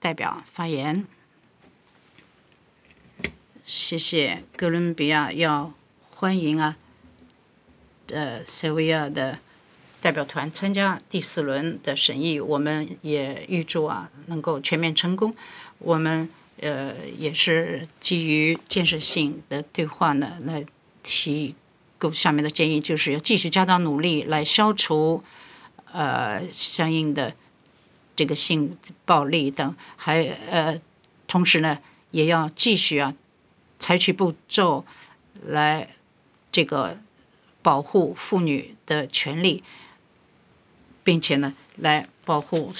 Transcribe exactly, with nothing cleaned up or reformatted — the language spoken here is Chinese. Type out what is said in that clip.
代表发言。谢谢。哥伦比亚要欢迎啊，呃，塞维亚的代表团参加第四轮的审议，我们也预祝啊能够全面成功。我们呃也是基于建设性的对话呢，来提供下面的建议，就是要继续加大努力来消除呃相应的这个性暴力等，还呃同时呢也要继续啊采取步骤来这个保护妇女的权利，并且呢来保护